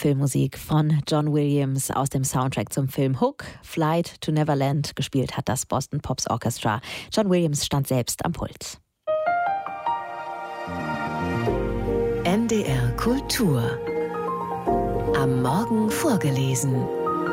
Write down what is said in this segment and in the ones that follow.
Filmmusik von John Williams aus dem Soundtrack zum Film Hook, Flight to Neverland. Gespielt hat das Boston Pops Orchestra. John Williams stand selbst am Pult. NDR Kultur. Am Morgen vorgelesen.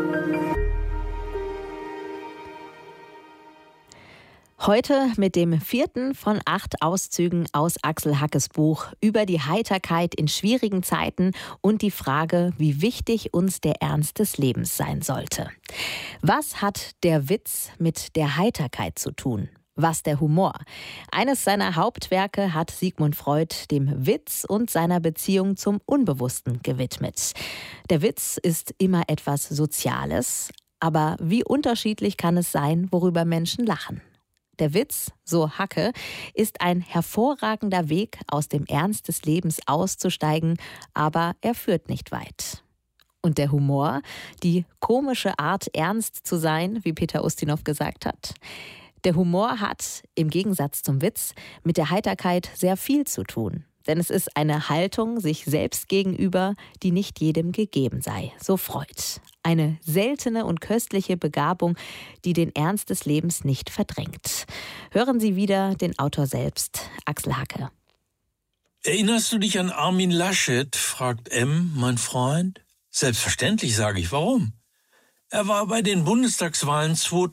Heute mit dem 4. von 8 Auszügen aus Axel Hackes Buch über die Heiterkeit in schwierigen Zeiten und die Frage, wie wichtig uns der Ernst des Lebens sein sollte. Was hat der Witz mit der Heiterkeit zu tun? Was der Humor? Eines seiner Hauptwerke hat Sigmund Freud dem Witz und seiner Beziehung zum Unbewussten gewidmet. Der Witz ist immer etwas Soziales, aber wie unterschiedlich kann es sein, worüber Menschen lachen? Der Witz, so Hacke, ist ein hervorragender Weg, aus dem Ernst des Lebens auszusteigen, aber er führt nicht weit. Und der Humor, die komische Art, ernst zu sein, wie Peter Ustinov gesagt hat. Der Humor hat, im Gegensatz zum Witz, mit der Heiterkeit sehr viel zu tun. Denn es ist eine Haltung sich selbst gegenüber, die nicht jedem gegeben sei, so Freud. Eine seltene und köstliche Begabung, die den Ernst des Lebens nicht verdrängt. Hören Sie wieder den Autor selbst, Axel Hacke. Erinnerst du dich an Armin Laschet, fragt M., mein Freund? Selbstverständlich, sage ich. Warum? Er war bei den Bundestagswahlen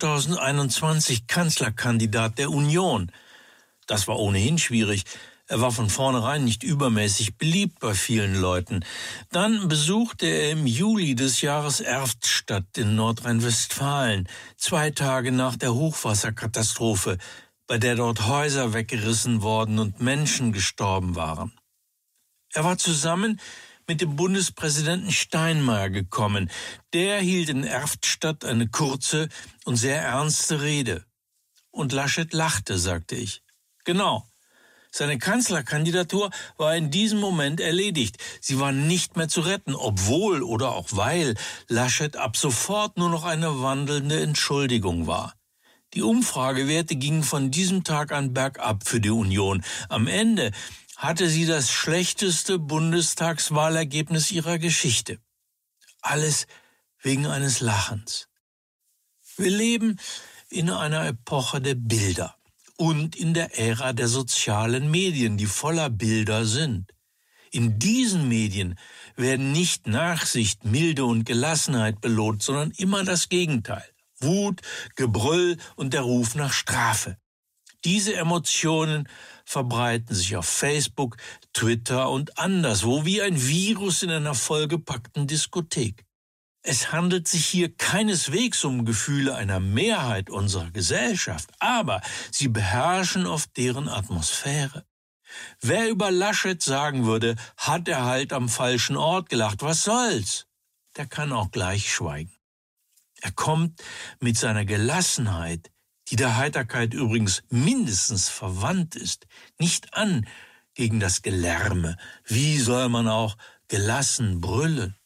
2021 Kanzlerkandidat der Union. Das war ohnehin schwierig. Er war von vornherein nicht übermäßig beliebt bei vielen Leuten. Dann besuchte er im Juli des Jahres Erftstadt in Nordrhein-Westfalen, 2 Tage nach der Hochwasserkatastrophe, bei der dort Häuser weggerissen worden und Menschen gestorben waren. Er war zusammen mit dem Bundespräsidenten Steinmeier gekommen. Der hielt in Erftstadt eine kurze und sehr ernste Rede. Und Laschet lachte, sagte ich. Genau. Seine Kanzlerkandidatur war in diesem Moment erledigt. Sie war nicht mehr zu retten, obwohl oder auch weil Laschet ab sofort nur noch eine wandelnde Entschuldigung war. Die Umfragewerte gingen von diesem Tag an bergab für die Union. Am Ende hatte sie das schlechteste Bundestagswahlergebnis ihrer Geschichte. Alles wegen eines Lachens. Wir leben in einer Epoche der Bilder. Und in der Ära der sozialen Medien, die voller Bilder sind. In diesen Medien werden nicht Nachsicht, Milde und Gelassenheit belohnt, sondern immer das Gegenteil. Wut, Gebrüll und der Ruf nach Strafe. Diese Emotionen verbreiten sich auf Facebook, Twitter und anderswo wie ein Virus in einer vollgepackten Diskothek. Es handelt sich hier keineswegs um Gefühle einer Mehrheit unserer Gesellschaft, aber sie beherrschen oft deren Atmosphäre. Wer über Laschet sagen würde, hat er halt am falschen Ort gelacht, was soll's? Der kann auch gleich schweigen. Er kommt mit seiner Gelassenheit, die der Heiterkeit übrigens mindestens verwandt ist, nicht an gegen das Gelärme. Wie soll man auch gelassen brüllen?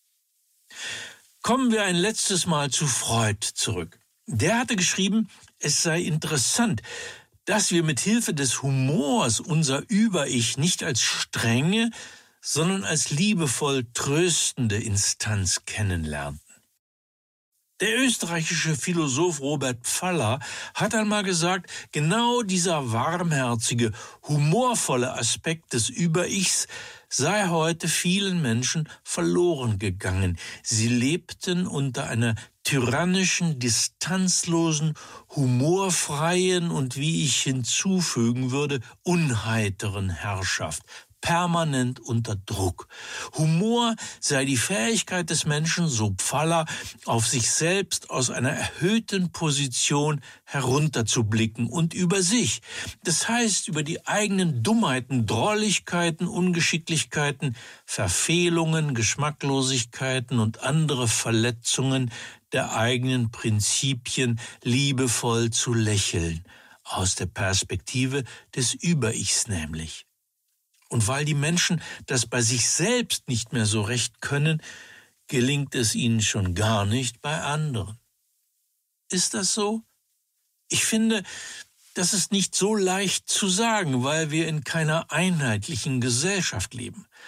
Kommen wir ein letztes Mal zu Freud zurück. Der hatte geschrieben, es sei interessant, dass wir mit Hilfe des Humors unser Über-Ich nicht als strenge, sondern als liebevoll tröstende Instanz kennenlernten. Der österreichische Philosoph Robert Pfaller hat einmal gesagt, genau dieser warmherzige, humorvolle Aspekt des Über-Ichs sei heute vielen Menschen verloren gegangen. Sie lebten unter einer tyrannischen, distanzlosen, humorfreien und, wie ich hinzufügen würde, unheiteren Herrschaft. Permanent unter Druck. Humor sei die Fähigkeit des Menschen, so Pfaller, auf sich selbst aus einer erhöhten Position herunterzublicken und über sich. Das heißt, über die eigenen Dummheiten, Drolligkeiten, Ungeschicklichkeiten, Verfehlungen, Geschmacklosigkeiten und andere Verletzungen der eigenen Prinzipien liebevoll zu lächeln. Aus der Perspektive des Über-Ichs nämlich. Und weil die Menschen das bei sich selbst nicht mehr so recht können, gelingt es ihnen schon gar nicht bei anderen. Ist das so? Ich finde, das ist nicht so leicht zu sagen, weil wir in keiner einheitlichen Gesellschaft leben.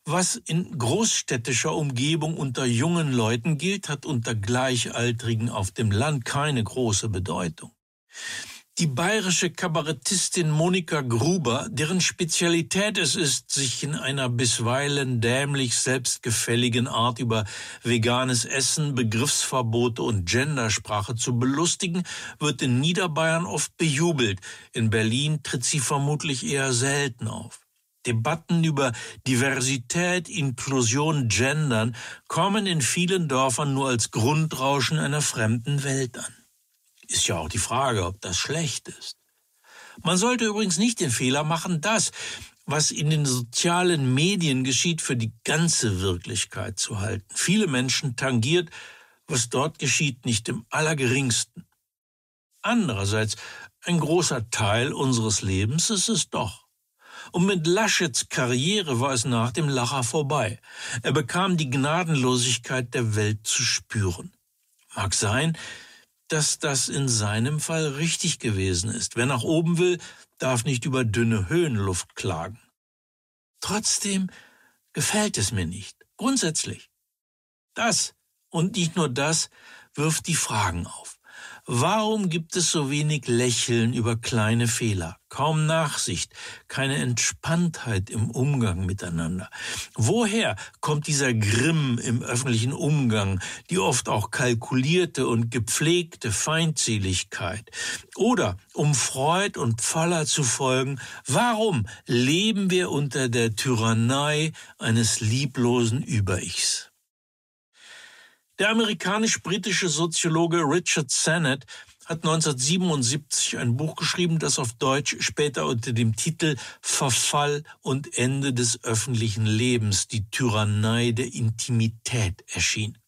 Was in großstädtischer Umgebung unter jungen Leuten gilt, hat unter Gleichaltrigen auf dem Land keine große Bedeutung. Die bayerische Kabarettistin Monika Gruber, deren Spezialität es ist, sich in einer bisweilen dämlich selbstgefälligen Art über veganes Essen, Begriffsverbote und Gendersprache zu belustigen, wird in Niederbayern oft bejubelt. In Berlin tritt sie vermutlich eher selten auf. Debatten über Diversität, Inklusion, Gendern kommen in vielen Dörfern nur als Grundrauschen einer fremden Welt an. Ist ja auch die Frage, ob das schlecht ist. Man sollte übrigens nicht den Fehler machen, das, was in den sozialen Medien geschieht, für die ganze Wirklichkeit zu halten. Viele Menschen tangiert, was dort geschieht, nicht im allergeringsten. Andererseits, ein großer Teil unseres Lebens ist es doch. Und mit Laschets Karriere war es nach dem Lacher vorbei. Er bekam die Gnadenlosigkeit der Welt zu spüren. Mag sein, dass das in seinem Fall richtig gewesen ist. Wer nach oben will, darf nicht über dünne Höhenluft klagen. Trotzdem gefällt es mir nicht, grundsätzlich. Das und nicht nur das wirft die Fragen auf. Warum gibt es so wenig Lächeln über kleine Fehler, kaum Nachsicht, keine Entspanntheit im Umgang miteinander? Woher kommt dieser Grimm im öffentlichen Umgang, die oft auch kalkulierte und gepflegte Feindseligkeit? Oder, um Freud und Pfaller zu folgen, warum leben wir unter der Tyrannei eines lieblosen Über-Ichs? Der amerikanisch-britische Soziologe Richard Sennett hat 1977 ein Buch geschrieben, das auf Deutsch später unter dem Titel Verfall und Ende des öffentlichen Lebens, die Tyrannei der Intimität erschien.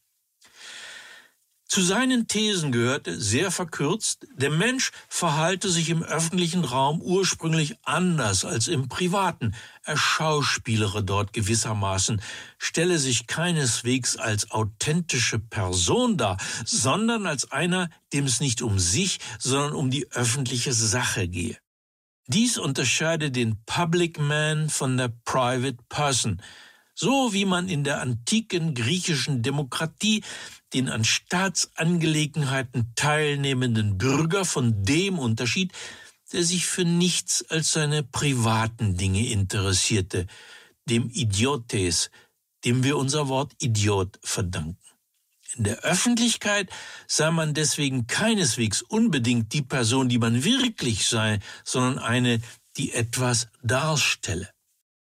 Zu seinen Thesen gehörte, sehr verkürzt, der Mensch verhalte sich im öffentlichen Raum ursprünglich anders als im privaten. Er schauspielere dort gewissermaßen, stelle sich keineswegs als authentische Person dar, sondern als einer, dem es nicht um sich, sondern um die öffentliche Sache gehe. Dies unterscheide den Public Man von der Private Person, so wie man in der antiken griechischen Demokratie den an Staatsangelegenheiten teilnehmenden Bürger von dem unterschied, der sich für nichts als seine privaten Dinge interessierte, dem Idiotes, dem wir unser Wort Idiot verdanken. In der Öffentlichkeit sei man deswegen keineswegs unbedingt die Person, die man wirklich sei, sondern eine, die etwas darstelle.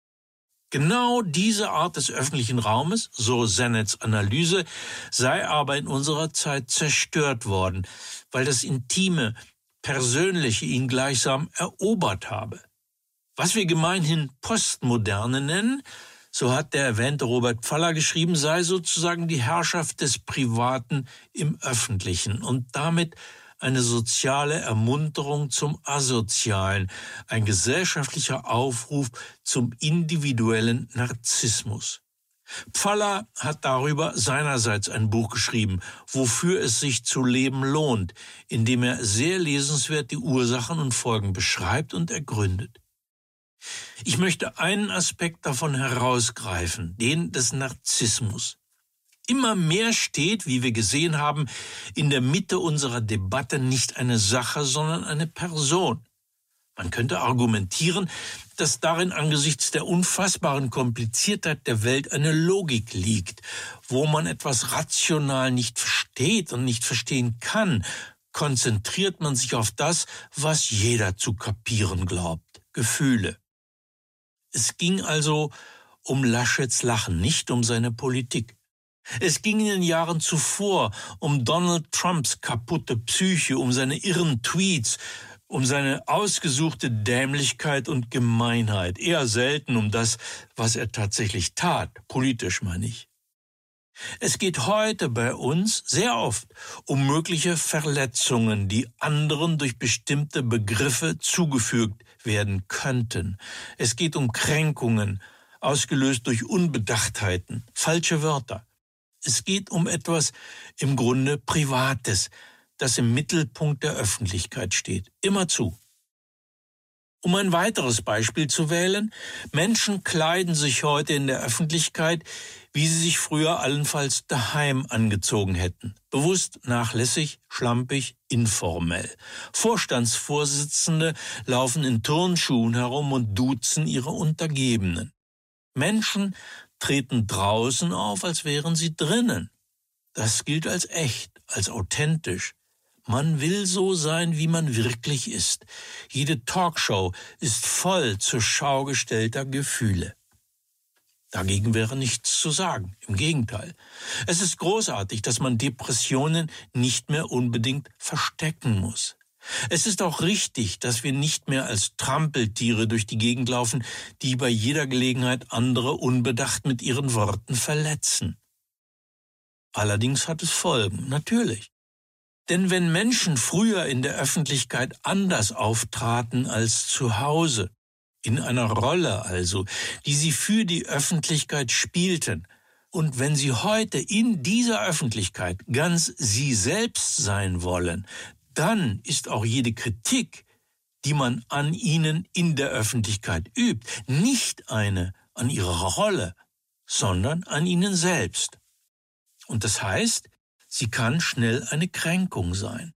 Genau diese Art des öffentlichen Raumes, so Sennets Analyse, sei aber in unserer Zeit zerstört worden, weil das Intime, Persönliche ihn gleichsam erobert habe. Was wir gemeinhin Postmoderne nennen, so hat der erwähnte Robert Pfaller geschrieben, sei sozusagen die Herrschaft des Privaten im Öffentlichen und damit eine soziale Ermunterung zum Asozialen, ein gesellschaftlicher Aufruf zum individuellen Narzissmus. Pfaller hat darüber seinerseits ein Buch geschrieben, wofür es sich zu leben lohnt, in dem er sehr lesenswert die Ursachen und Folgen beschreibt und ergründet. Ich möchte einen Aspekt davon herausgreifen, den des Narzissmus. Immer mehr steht, wie wir gesehen haben, in der Mitte unserer Debatte nicht eine Sache, sondern eine Person. Man könnte argumentieren, dass darin angesichts der unfassbaren Kompliziertheit der Welt eine Logik liegt. Wo man etwas rational nicht versteht und nicht verstehen kann, konzentriert man sich auf das, was jeder zu kapieren glaubt: Gefühle. Es ging also um Laschets Lachen, nicht um seine Politik. Es ging in den Jahren zuvor um Donald Trumps kaputte Psyche, um seine irren Tweets, um seine ausgesuchte Dämlichkeit und Gemeinheit, eher selten um das, was er tatsächlich tat, politisch meine ich. Es geht heute bei uns sehr oft um mögliche Verletzungen, die anderen durch bestimmte Begriffe zugefügt werden könnten. Es geht um Kränkungen, ausgelöst durch Unbedachtheiten, falsche Wörter. Es geht um etwas im Grunde Privates, das im Mittelpunkt der Öffentlichkeit steht. Immerzu. Um ein weiteres Beispiel zu wählen, Menschen kleiden sich heute in der Öffentlichkeit, wie sie sich früher allenfalls daheim angezogen hätten. Bewusst, nachlässig, schlampig, informell. Vorstandsvorsitzende laufen in Turnschuhen herum und duzen ihre Untergebenen. Menschen treten draußen auf, als wären sie drinnen. Das gilt als echt, als authentisch. Man will so sein, wie man wirklich ist. Jede Talkshow ist voll zur Schau gestellter Gefühle. Dagegen wäre nichts zu sagen. Im Gegenteil. Es ist großartig, dass man Depressionen nicht mehr unbedingt verstecken muss. Es ist auch richtig, dass wir nicht mehr als Trampeltiere durch die Gegend laufen, die bei jeder Gelegenheit andere unbedacht mit ihren Worten verletzen. Allerdings hat es Folgen, natürlich. Denn wenn Menschen früher in der Öffentlichkeit anders auftraten als zu Hause, in einer Rolle also, die sie für die Öffentlichkeit spielten, und wenn sie heute in dieser Öffentlichkeit ganz sie selbst sein wollen, dann ist auch jede Kritik, die man an ihnen in der Öffentlichkeit übt, nicht eine an ihrer Rolle, sondern an ihnen selbst. Und das heißt, sie kann schnell eine Kränkung sein.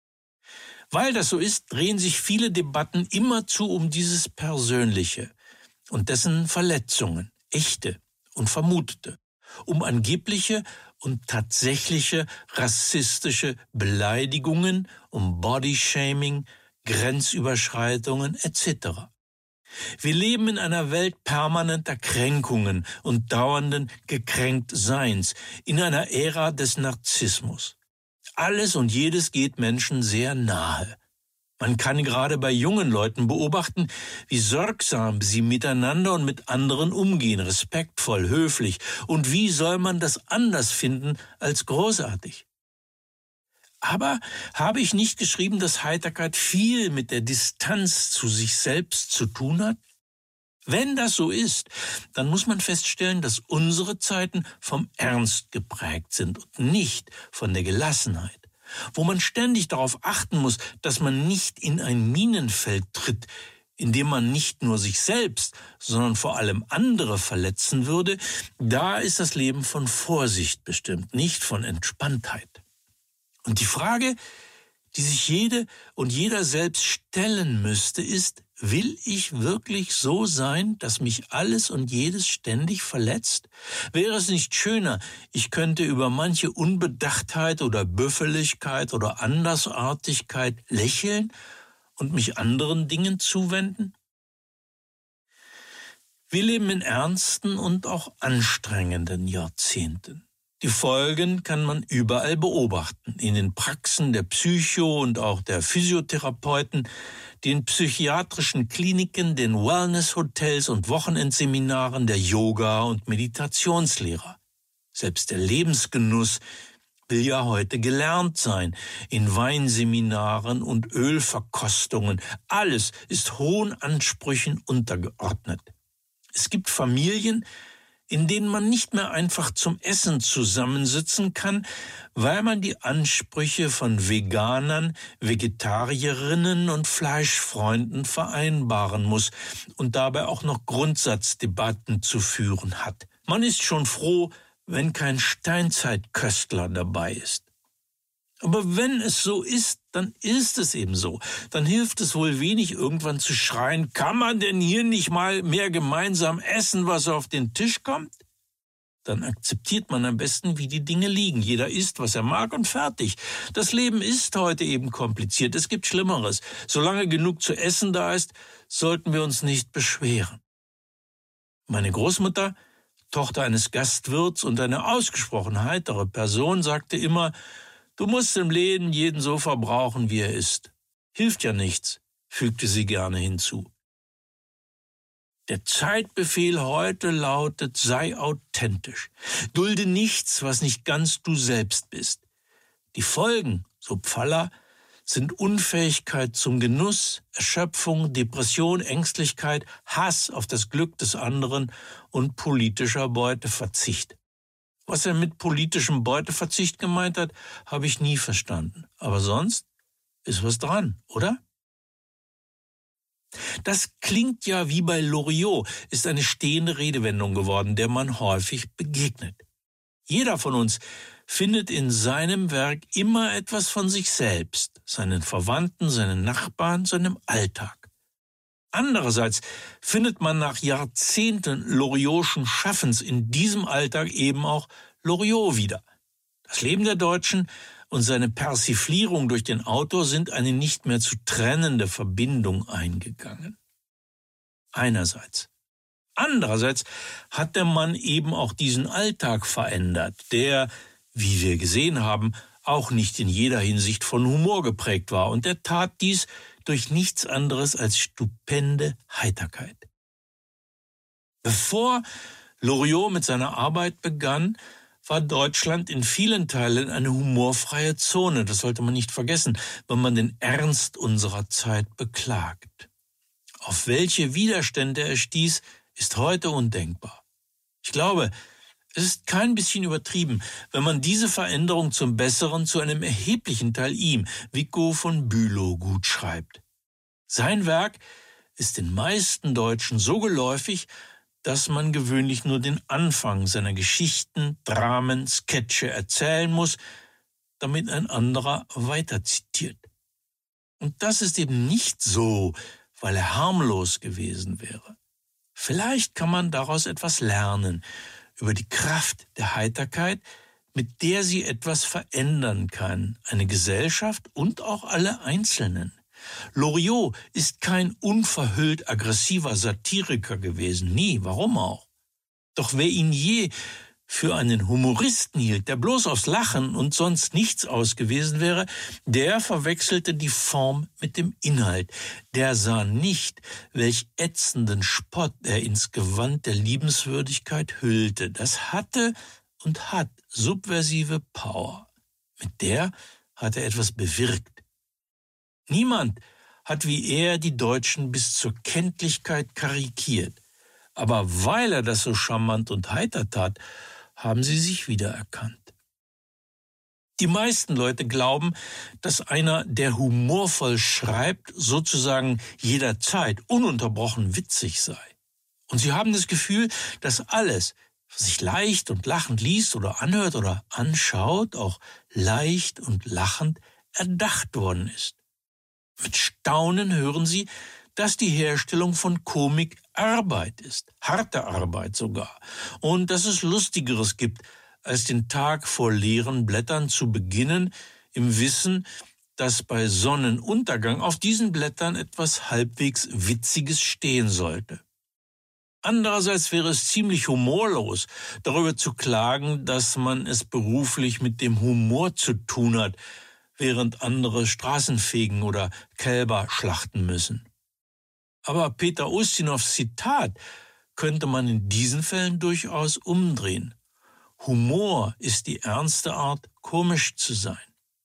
Weil das so ist, drehen sich viele Debatten immerzu um dieses Persönliche und dessen Verletzungen, echte und vermutete, um angebliche und tatsächliche rassistische Beleidigungen, um Bodyshaming, Grenzüberschreitungen etc. Wir leben in einer Welt permanenter Kränkungen und dauernden Gekränktseins, in einer Ära des Narzissmus. Alles und jedes geht Menschen sehr nahe. Man kann gerade bei jungen Leuten beobachten, wie sorgsam sie miteinander und mit anderen umgehen, respektvoll, höflich. Und wie soll man das anders finden als großartig? Aber habe ich nicht geschrieben, dass Heiterkeit viel mit der Distanz zu sich selbst zu tun hat? Wenn das so ist, dann muss man feststellen, dass unsere Zeiten vom Ernst geprägt sind und nicht von der Gelassenheit, wo man ständig darauf achten muss, dass man nicht in ein Minenfeld tritt, in dem man nicht nur sich selbst, sondern vor allem andere verletzen würde. Da ist das Leben von Vorsicht bestimmt, nicht von Entspanntheit. Und die Frage, die sich jede und jeder selbst stellen müsste, ist: Will ich wirklich so sein, dass mich alles und jedes ständig verletzt? Wäre es nicht schöner, ich könnte über manche Unbedachtheit oder Büffeligkeit oder Andersartigkeit lächeln und mich anderen Dingen zuwenden? Wir leben in ernsten und auch anstrengenden Jahrzehnten. Die Folgen kann man überall beobachten, in den Praxen der Psycho- und auch der Physiotherapeuten, den psychiatrischen Kliniken, den Wellness-Hotels und Wochenendseminaren der Yoga- und Meditationslehrer. Selbst der Lebensgenuss will ja heute gelernt sein, in Weinseminaren und Ölverkostungen. Alles ist hohen Ansprüchen untergeordnet. Es gibt Familien, in denen man nicht mehr einfach zum Essen zusammensitzen kann, weil man die Ansprüche von Veganern, Vegetarierinnen und Fleischfreunden vereinbaren muss und dabei auch noch Grundsatzdebatten zu führen hat. Man ist schon froh, wenn kein Steinzeitköstler dabei ist. Aber wenn es so ist, dann ist es eben so. Dann hilft es wohl wenig, irgendwann zu schreien: Kann man denn hier nicht mal mehr gemeinsam essen, was auf den Tisch kommt? Dann akzeptiert man am besten, wie die Dinge liegen. Jeder isst, was er mag, und fertig. Das Leben ist heute eben kompliziert. Es gibt Schlimmeres. Solange genug zu essen da ist, sollten wir uns nicht beschweren. Meine Großmutter, Tochter eines Gastwirts und eine ausgesprochen heitere Person, sagte immer: Du musst im Leben jeden so verbrauchen, wie er ist. Hilft ja nichts, fügte sie gerne hinzu. Der Zeitbefehl heute lautet: Sei authentisch. Dulde nichts, was nicht ganz du selbst bist. Die Folgen, so Pfaller, sind Unfähigkeit zum Genuss, Erschöpfung, Depression, Ängstlichkeit, Hass auf das Glück des anderen und politischer Beuteverzicht. Was er mit politischem Beuteverzicht gemeint hat, habe ich nie verstanden. Aber sonst ist was dran, oder? Das klingt ja wie bei Loriot, ist eine stehende Redewendung geworden, der man häufig begegnet. Jeder von uns findet in seinem Werk immer etwas von sich selbst, seinen Verwandten, seinen Nachbarn, seinem Alltag. Andererseits findet man nach Jahrzehnten Loriotschen Schaffens in diesem Alltag eben auch Loriot wieder. Das Leben der Deutschen und seine Persiflierung durch den Autor sind eine nicht mehr zu trennende Verbindung eingegangen. Einerseits. Andererseits hat der Mann eben auch diesen Alltag verändert, der, wie wir gesehen haben, auch nicht in jeder Hinsicht von Humor geprägt war. Und er tat dies durch nichts anderes als stupende Heiterkeit. Bevor Loriot mit seiner Arbeit begann, war Deutschland in vielen Teilen eine humorfreie Zone. Das sollte man nicht vergessen, wenn man den Ernst unserer Zeit beklagt. Auf welche Widerstände er stieß, ist heute undenkbar. Ich glaube, es ist kein bisschen übertrieben, wenn man diese Veränderung zum Besseren zu einem erheblichen Teil ihm, Vicko von Bülow, gutschreibt. Sein Werk ist den meisten Deutschen so geläufig, dass man gewöhnlich nur den Anfang seiner Geschichten, Dramen, Sketche erzählen muss, damit ein anderer weiter zitiert. Und das ist eben nicht so, weil er harmlos gewesen wäre. Vielleicht kann man daraus etwas lernen über die Kraft der Heiterkeit, mit der sie etwas verändern kann, eine Gesellschaft und auch alle Einzelnen. Loriot ist kein unverhüllt aggressiver Satiriker gewesen, nie, warum auch? Doch wer ihn je für einen Humoristen hielt, der bloß aufs Lachen und sonst nichts aus gewesen wäre, der verwechselte die Form mit dem Inhalt. Der sah nicht, welch ätzenden Spott er ins Gewand der Liebenswürdigkeit hüllte. Das hatte und hat subversive Power. Mit der hat er etwas bewirkt. Niemand hat wie er die Deutschen bis zur Kenntlichkeit karikiert. Aber weil er das so charmant und heiter tat, haben sie sich wiedererkannt. Die meisten Leute glauben, dass einer, der humorvoll schreibt, sozusagen jederzeit ununterbrochen witzig sei. Und sie haben das Gefühl, dass alles, was sich leicht und lachend liest oder anhört oder anschaut, auch leicht und lachend erdacht worden ist. Mit Staunen hören sie, dass die Herstellung von Komik Arbeit ist, harte Arbeit sogar, und dass es Lustigeres gibt, als den Tag vor leeren Blättern zu beginnen, im Wissen, dass bei Sonnenuntergang auf diesen Blättern etwas halbwegs Witziges stehen sollte. Andererseits wäre es ziemlich humorlos, darüber zu klagen, dass man es beruflich mit dem Humor zu tun hat, während andere Straßen fegen oder Kälber schlachten müssen. Aber Peter Ustinows Zitat könnte man in diesen Fällen durchaus umdrehen. Humor ist die ernste Art, komisch zu sein.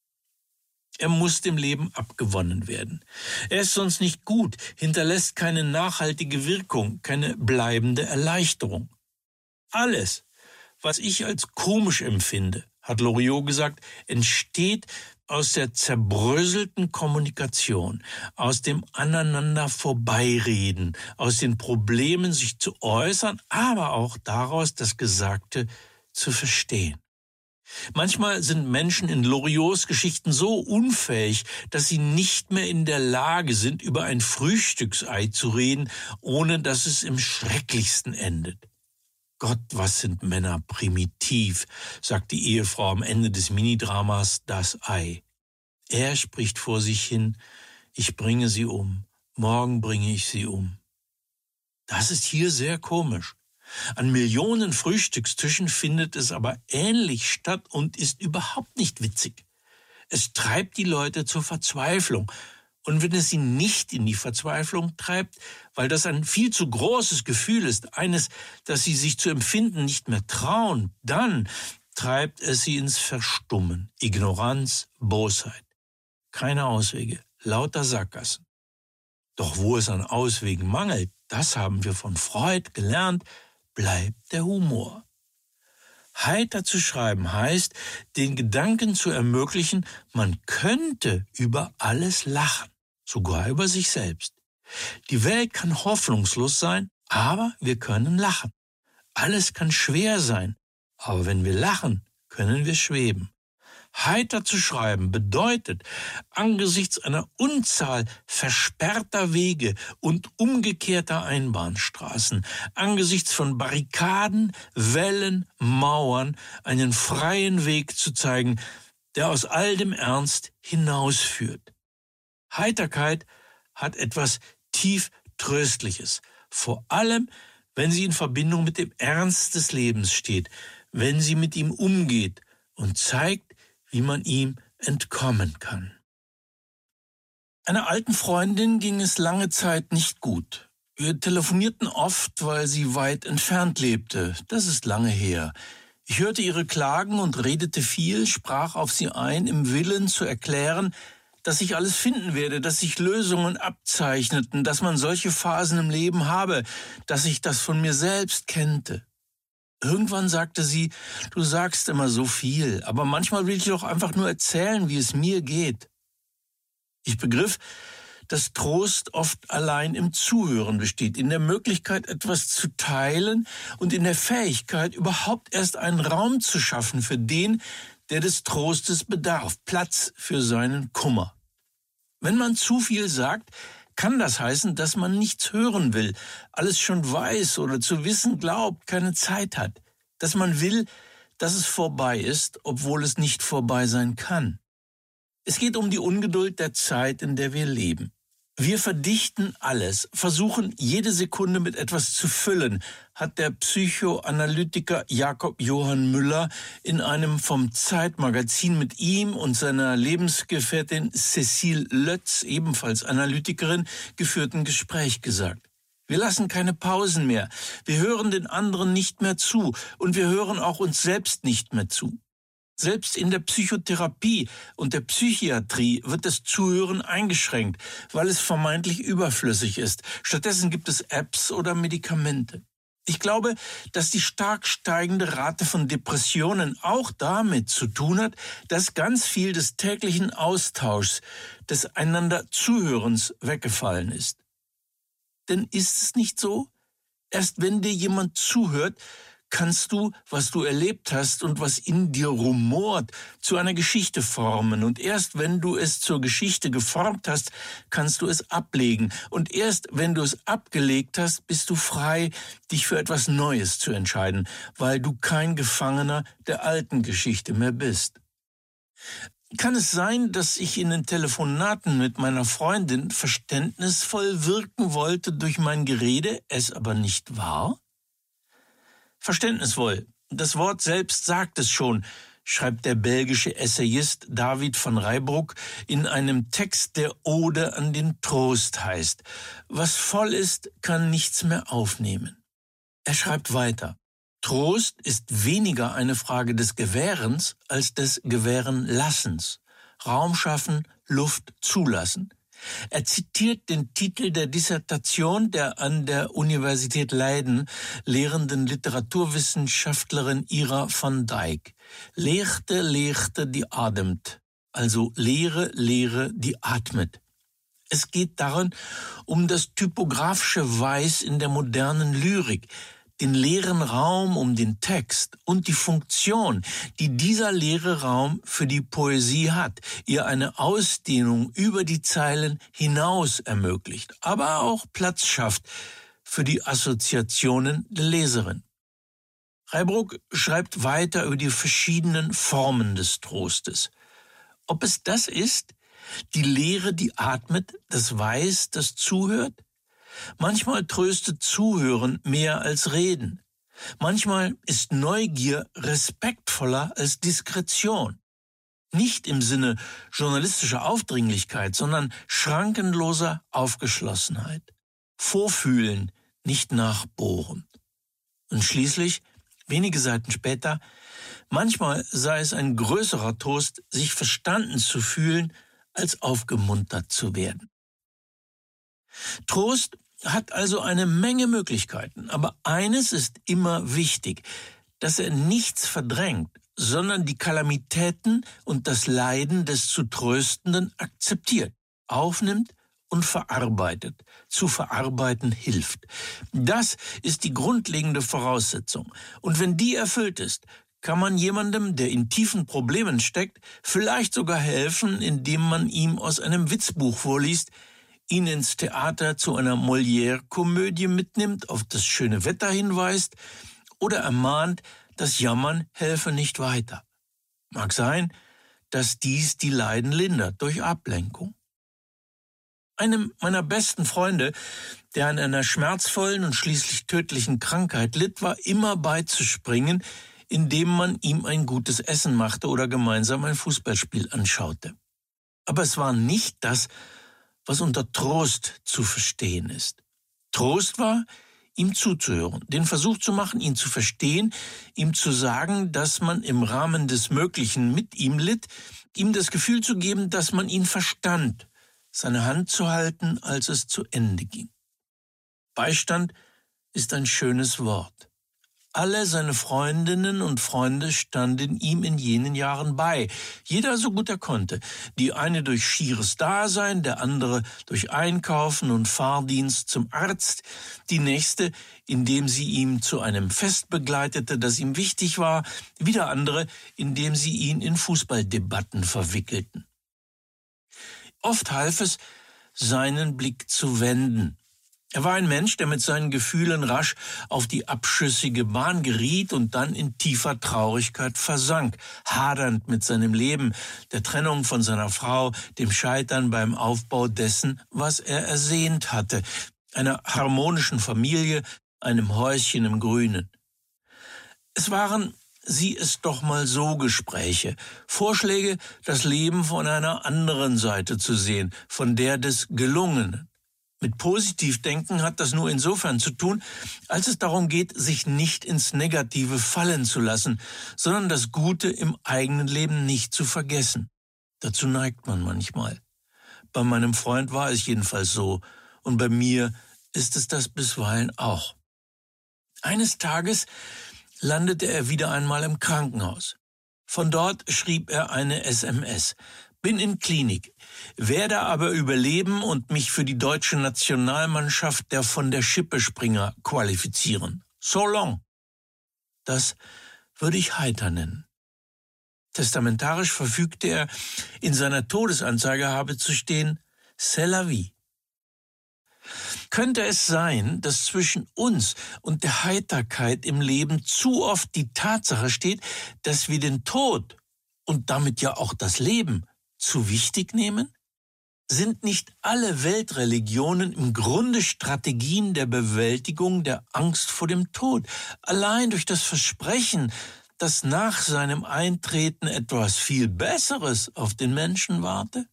Er muss dem Leben abgewonnen werden. Er ist sonst nicht gut, hinterlässt keine nachhaltige Wirkung, keine bleibende Erleichterung. Alles, was ich als komisch empfinde, hat Loriot gesagt, entsteht aus der zerbröselten Kommunikation, aus dem Aneinander vorbeireden, aus den Problemen sich zu äußern, aber auch daraus das Gesagte zu verstehen. Manchmal sind Menschen in Loriots Geschichten so unfähig, dass sie nicht mehr in der Lage sind, über ein Frühstücksei zu reden, ohne dass es im Schrecklichsten endet. Gott, was sind Männer primitiv, sagt die Ehefrau am Ende des Minidramas Das Ei. Er spricht vor sich hin, ich bringe sie um, morgen bringe ich sie um. Das ist hier sehr komisch. An Millionen Frühstückstischen findet es aber ähnlich statt und ist überhaupt nicht witzig. Es treibt die Leute zur Verzweiflung. Und wenn es sie nicht in die Verzweiflung treibt, weil das ein viel zu großes Gefühl ist, eines, das sie sich zu empfinden nicht mehr trauen, dann treibt es sie ins Verstummen, Ignoranz, Bosheit. Keine Auswege, lauter Sackgassen. Doch wo es an Auswegen mangelt, das haben wir von Freud gelernt, bleibt der Humor. Heiter zu schreiben heißt, den Gedanken zu ermöglichen, man könnte über alles lachen, sogar über sich selbst. Die Welt kann hoffnungslos sein, aber wir können lachen. Alles kann schwer sein, aber wenn wir lachen, können wir schweben. Heiter zu schreiben bedeutet, angesichts einer Unzahl versperrter Wege und umgekehrter Einbahnstraßen, angesichts von Barrikaden, Wällen, Mauern, einen freien Weg zu zeigen, der aus all dem Ernst hinausführt. Heiterkeit hat etwas tief Tröstliches, vor allem, wenn sie in Verbindung mit dem Ernst des Lebens steht, wenn sie mit ihm umgeht und zeigt, wie man ihm entkommen kann. Einer alten Freundin ging es lange Zeit nicht gut. Wir telefonierten oft, weil sie weit entfernt lebte. Das ist lange her. Ich hörte ihre Klagen und redete viel, sprach auf sie ein, im Willen zu erklären, dass ich alles finden werde, dass sich Lösungen abzeichneten, dass man solche Phasen im Leben habe, dass ich das von mir selbst kennte. Irgendwann sagte sie, du sagst immer so viel, aber manchmal will ich doch einfach nur erzählen, wie es mir geht. Ich begriff, dass Trost oft allein im Zuhören besteht, in der Möglichkeit, etwas zu teilen und in der Fähigkeit, überhaupt erst einen Raum zu schaffen für den, der des Trostes bedarf, Platz für seinen Kummer. Wenn man zu viel sagt, kann das heißen, dass man nichts hören will, alles schon weiß oder zu wissen glaubt, keine Zeit hat, dass man will, dass es vorbei ist, obwohl es nicht vorbei sein kann. Es geht um die Ungeduld der Zeit, in der wir leben. Wir verdichten alles, versuchen jede Sekunde mit etwas zu füllen, hat der Psychoanalytiker Jakob Johann Müller in einem vom Zeitmagazin mit ihm und seiner Lebensgefährtin Cécile Lötz, ebenfalls Analytikerin, geführten Gespräch gesagt. Wir lassen keine Pausen mehr, wir hören den anderen nicht mehr zu und wir hören auch uns selbst nicht mehr zu. Selbst in der Psychotherapie und der Psychiatrie wird das Zuhören eingeschränkt, weil es vermeintlich überflüssig ist. Stattdessen gibt es Apps oder Medikamente. Ich glaube, dass die stark steigende Rate von Depressionen auch damit zu tun hat, dass ganz viel des täglichen Austauschs, des einander Zuhörens weggefallen ist. Denn ist es nicht so? Erst wenn dir jemand zuhört, kannst du, was du erlebt hast und was in dir rumort, zu einer Geschichte formen. Und erst wenn du es zur Geschichte geformt hast, kannst du es ablegen. Und erst wenn du es abgelegt hast, bist du frei, dich für etwas Neues zu entscheiden, weil du kein Gefangener der alten Geschichte mehr bist. Kann es sein, dass ich in den Telefonaten mit meiner Freundin verständnisvoll wirken wollte durch mein Gerede, es aber nicht war? Verständnisvoll. Das Wort selbst sagt es schon, schreibt der belgische Essayist David van Reybrouck in einem Text, der Ode an den Trost heißt. Was voll ist, kann nichts mehr aufnehmen. Er schreibt weiter. Trost ist weniger eine Frage des Gewährens als des Gewährenlassens. Raum schaffen, Luft zulassen. Er zitiert den Titel der Dissertation der an der Universität Leiden lehrenden Literaturwissenschaftlerin Ira van Dijk. Leegte, leegte, die ademt. Also Leere, Leere, die atmet. Es geht darin um das typografische Weiß in der modernen Lyrik, den leeren Raum um den Text und die Funktion, die dieser leere Raum für die Poesie hat, ihr eine Ausdehnung über die Zeilen hinaus ermöglicht, aber auch Platz schafft für die Assoziationen der Leserin. Reybrouck schreibt weiter über die verschiedenen Formen des Trostes. Ob es das ist, die Leere, die atmet, das Weiß, das zuhört? Manchmal tröstet Zuhören mehr als Reden. Manchmal ist Neugier respektvoller als Diskretion. Nicht im Sinne journalistischer Aufdringlichkeit, sondern schrankenloser Aufgeschlossenheit. Vorfühlen, nicht nachbohren. Und schließlich, wenige Seiten später, manchmal sei es ein größerer Trost, sich verstanden zu fühlen, als aufgemuntert zu werden. Trost hat also eine Menge Möglichkeiten, aber eines ist immer wichtig, dass er nichts verdrängt, sondern die Kalamitäten und das Leiden des zu Tröstenden akzeptiert, aufnimmt und verarbeitet. Zu verarbeiten hilft. Das ist die grundlegende Voraussetzung. Und wenn die erfüllt ist, kann man jemandem, der in tiefen Problemen steckt, vielleicht sogar helfen, indem man ihm aus einem Witzbuch vorliest, ihn ins Theater zu einer Molière-Komödie mitnimmt, auf das schöne Wetter hinweist oder ermahnt, das Jammern helfe nicht weiter. Mag sein, dass dies die Leiden lindert durch Ablenkung. Einem meiner besten Freunde, der an einer schmerzvollen und schließlich tödlichen Krankheit litt, war immer beizuspringen, indem man ihm ein gutes Essen machte oder gemeinsam ein Fußballspiel anschaute. Aber es war nicht das, was unter Trost zu verstehen ist. Trost war, ihm zuzuhören, den Versuch zu machen, ihn zu verstehen, ihm zu sagen, dass man im Rahmen des Möglichen mit ihm litt, ihm das Gefühl zu geben, dass man ihn verstand, seine Hand zu halten, als es zu Ende ging. Beistand ist ein schönes Wort. Alle seine Freundinnen und Freunde standen ihm in jenen Jahren bei, jeder so gut er konnte. Die eine durch schieres Dasein, der andere durch Einkaufen und Fahrdienst zum Arzt, die nächste, indem sie ihm zu einem Fest begleitete, das ihm wichtig war, wieder andere, indem sie ihn in Fußballdebatten verwickelten. Oft half es, seinen Blick zu wenden. Er war ein Mensch, der mit seinen Gefühlen rasch auf die abschüssige Bahn geriet und dann in tiefer Traurigkeit versank, hadernd mit seinem Leben, der Trennung von seiner Frau, dem Scheitern beim Aufbau dessen, was er ersehnt hatte, einer harmonischen Familie, einem Häuschen im Grünen. Es waren, sieh es doch mal so, Gespräche, Vorschläge, das Leben von einer anderen Seite zu sehen, von der des Gelungenen. Mit Positivdenken hat das nur insofern zu tun, als es darum geht, sich nicht ins Negative fallen zu lassen, sondern das Gute im eigenen Leben nicht zu vergessen. Dazu neigt man manchmal. Bei meinem Freund war es jedenfalls so, und bei mir ist es das bisweilen auch. Eines Tages landete er wieder einmal im Krankenhaus. Von dort schrieb er eine SMS. Bin in Klinik, werde aber überleben und mich für die deutsche Nationalmannschaft der von der Schippe-Springer qualifizieren. So long. Das würde ich heiter nennen. Testamentarisch verfügte er, in seiner Todesanzeige habe zu stehen, c'est la vie. Könnte es sein, dass zwischen uns und der Heiterkeit im Leben zu oft die Tatsache steht, dass wir den Tod und damit ja auch das Leben zu wichtig nehmen? Sind nicht alle Weltreligionen im Grunde Strategien der Bewältigung der Angst vor dem Tod, allein durch das Versprechen, dass nach seinem Eintreten etwas viel Besseres auf den Menschen warte?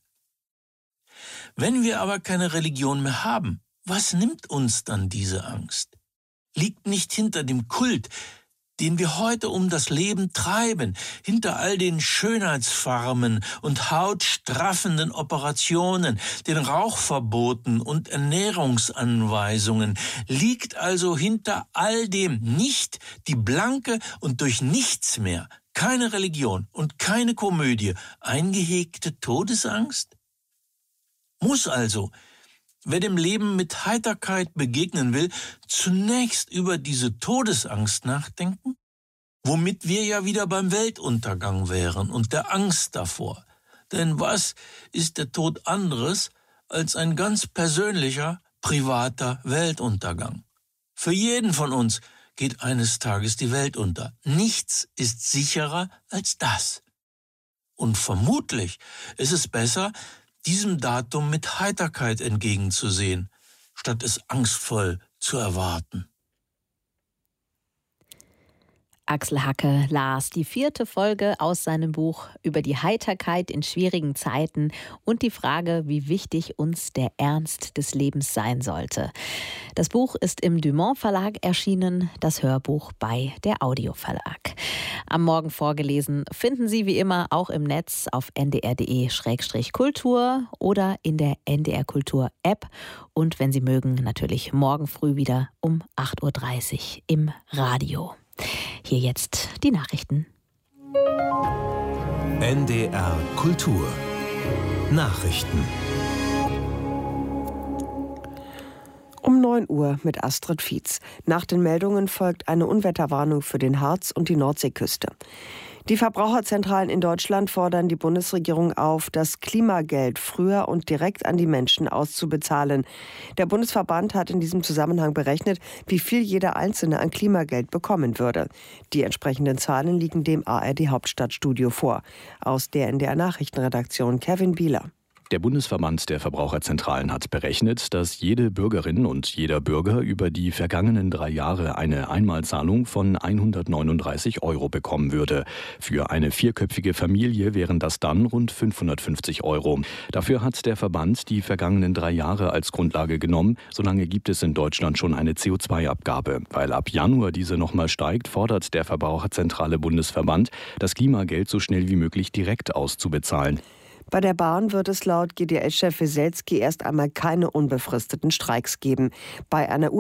Wenn wir aber keine Religion mehr haben, was nimmt uns dann diese Angst? Liegt nicht hinter dem Kult, den wir heute um das Leben treiben, hinter all den Schönheitsfarmen und hautstraffenden Operationen, den Rauchverboten und Ernährungsanweisungen, liegt also hinter all dem nicht die blanke und durch nichts mehr, keine Religion und keine Komödie, eingehegte Todesangst? Muss also, wer dem Leben mit Heiterkeit begegnen will, zunächst über diese Todesangst nachdenken, womit wir ja wieder beim Weltuntergang wären und der Angst davor. Denn was ist der Tod anderes als ein ganz persönlicher, privater Weltuntergang? Für jeden von uns geht eines Tages die Welt unter. Nichts ist sicherer als das. Und vermutlich ist es besser, diesem Datum mit Heiterkeit entgegenzusehen, statt es angstvoll zu erwarten. Axel Hacke las die 4. Folge aus seinem Buch über die Heiterkeit in schwierigen Zeiten und die Frage, wie wichtig uns der Ernst des Lebens sein sollte. Das Buch ist im Dumont Verlag erschienen, das Hörbuch bei der Audio Verlag. Am Morgen vorgelesen finden Sie wie immer auch im Netz auf ndr.de/kultur oder in der NDR Kultur App und wenn Sie mögen, natürlich morgen früh wieder um 8.30 Uhr im Radio. Hier jetzt die Nachrichten. NDR Kultur Nachrichten. 9 Uhr mit Astrid Fietz. Nach den Meldungen folgt eine Unwetterwarnung für den Harz und die Nordseeküste. Die Verbraucherzentralen in Deutschland fordern die Bundesregierung auf, das Klimageld früher und direkt an die Menschen auszubezahlen. Der Bundesverband hat in diesem Zusammenhang berechnet, wie viel jeder Einzelne an Klimageld bekommen würde. Die entsprechenden Zahlen liegen dem ARD Hauptstadtstudio vor. Aus der NDR Nachrichtenredaktion Kevin Bieler. Der Bundesverband der Verbraucherzentralen hat berechnet, dass jede Bürgerin und jeder Bürger über die vergangenen 3 Jahre eine Einmalzahlung von 139 € bekommen würde. Für eine 4-köpfige Familie wären das dann rund 550 €. Dafür hat der Verband die vergangenen 3 Jahre als Grundlage genommen. Solange gibt es in Deutschland schon eine CO2-Abgabe. Weil ab Januar diese nochmal steigt, fordert der Verbraucherzentrale Bundesverband, das Klimageld so schnell wie möglich direkt auszubezahlen. Bei der Bahn wird es laut GDL-Chef Weselski erst einmal keine unbefristeten Streiks geben. Bei einer